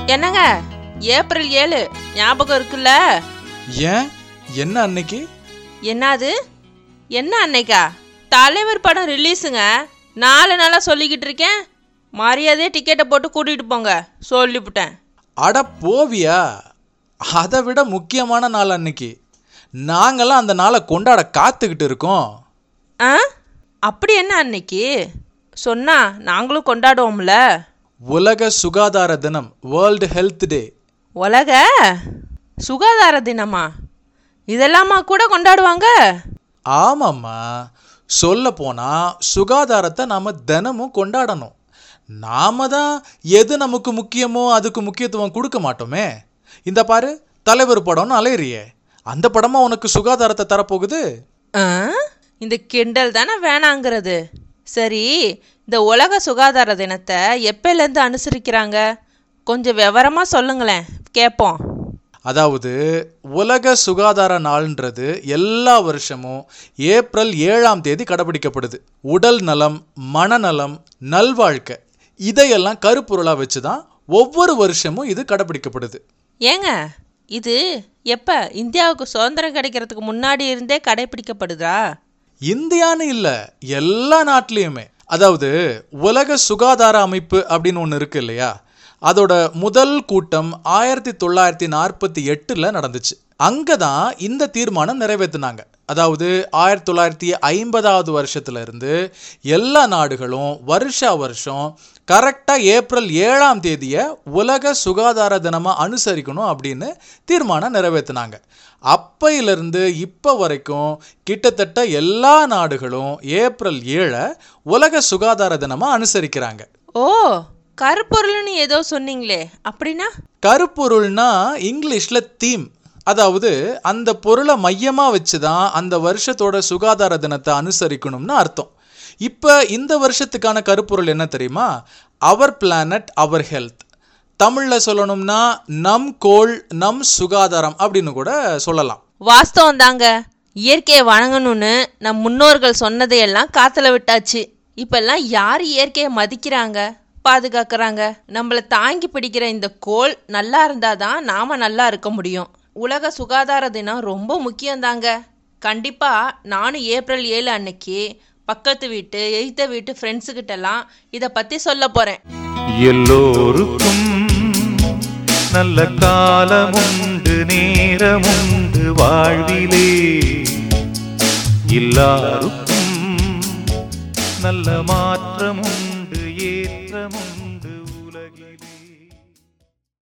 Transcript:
என்னங்க, ஏப்ரல் 7 ஞாபகம் இருக்குல்ல? ஏன், என்ன அன்னைக்கு? என்னது என்ன அன்னைக்கா? தலைவர் படம் ரிலீஸுங்க. 4 நாளா சொல்லிக்கிட்டு இருக்கேன். மரியாதையே டிக்கெட்டை போட்டு கூட்டிகிட்டு போங்க சொல்லிவிட்டேன். அட போவியா, அதை விட முக்கியமான நாள் அன்னைக்கு. நாங்களாம் அந்த நாளை கொண்டாட காத்துக்கிட்டு இருக்கோம். ஆ, அப்படி என்ன அன்னைக்கு சொன்னா நாங்களும் கொண்டாடுவோம்ல. உலக சுகாதார தினம், வேர்ல்டு ஹெல்த் டே. உலக சுகாதார தினமா? இதெல்லாமா கூட கொண்டாடுவாங்க? ஆமாம்மா, சொல்ல போனா சுகாதாரத்தை நாம தினமும் கொண்டாடணும். நாம தான் எது நமக்கு முக்கியமோ அதுக்கு முக்கியத்துவம் கொடுக்க மாட்டோமே. இந்த பாரு, தலைவர் படம்னு அலையிறியே, அந்த படமா உனக்கு சுகாதாரத்தை தரப்போகுது? இந்த கிண்டல் தானே வேணாங்கிறது. சரி, இந்த உலக சுகாதார தினத்தை எப்பயிலேருந்து அனுசரிக்கிறாங்க? கொஞ்சம் விவரமா சொல்லுங்களேன், கேட்போம். அதாவது உலக சுகாதார நாள்ன்றது எல்லா வருஷமும் ஏப்ரல் 7 கடைபிடிக்கப்படுது. உடல் நலம், மனநலம், நல்வாழ்க்கை இதையெல்லாம் கருப்பொருளாக வச்சு தான் ஒவ்வொரு வருஷமும் இது கடைபிடிக்கப்படுது. ஏங்க, இது எப்போ இந்தியாவுக்கு சுதந்திரம் கிடைக்கிறதுக்கு முன்னாடி இருந்தே கடைபிடிக்கப்படுதா? இந்தியான்னு இல்லை, எல்லா நாட்டிலையுமே. அதாவது உலக சுகாதார அமைப்பு அப்படின்னு ஒன்று இருக்கு இல்லையா, அதோட முதல் கூட்டம் 1948 நடந்துச்சு. அங்கதான் இந்த தீர்மானம் நிறைவேற்றினாங்க. அதாவது 1950 வருஷத்துல இருந்து எல்லா நாடுகளும் வருஷா வருஷம் கரெக்டா ஏப்ரல் 7 உலக சுகாதார தினமா அனுசரிக்கணும் அப்படின்னு தீர்மானம் நிறைவேற்றினாங்க. அப்பையிலிருந்து இப்போ வரைக்கும் கிட்டத்தட்ட எல்லா நாடுகளும் ஏப்ரல் 7 உலக சுகாதார தினமா அனுசரிக்கிறாங்க. ஓ, கருப்பொருள்னு ஏதோ சொன்னீங்களே, அப்படின்னா? கருப்பொருள்னா இங்கிலீஷ்ல தீம். அதாவது அந்த பொருளை மையமாக வச்சு தான் அந்த வருஷத்தோட சுகாதார தினத்தை அனுசரிக்கணும்னு அர்த்தம். இப்போ இந்த வருஷத்துக்கான கருப்பொருள் என்ன தெரியுமா? Our planet our health. தமிழில் சொல்லணும்னா நம் கோள் நம் சுகாதாரம் அப்படின்னு கூட சொல்லலாம். வாஸ்தவம் தாங்க. இயற்கையை வணங்கணும்னு நம் முன்னோர்கள் சொன்னதையெல்லாம் காத்துல விட்டாச்சு. இப்பெல்லாம் யார் இயற்கையை மதிக்கிறாங்க, பாதுகாக்கிறாங்க? நம்மளை தாங்கி பிடிக்கிற இந்த கோள் நல்லா இருந்தாதான் நாம நல்லா இருக்க முடியும். உலக சுகாதார தினம் ரொம்ப முக்கியம்தாங்க. கண்டிப்பா நானும் ஏப்ரல் 7 அன்னைக்கு பக்கத்து வீட்டு, எய்த்த வீட்டு ஃப்ரெண்ட்ஸுக்கிட்டலாம் இதை பத்தி சொல்ல போறேன். எல்லோருக்கும் நல்ல காலமுண்டு, நேரமுண்டு வாழ்விலே. எல்லாருக்கும் நல்ல மாற்றமுண்டு, ஏற்றமுண்டு உலகிலே.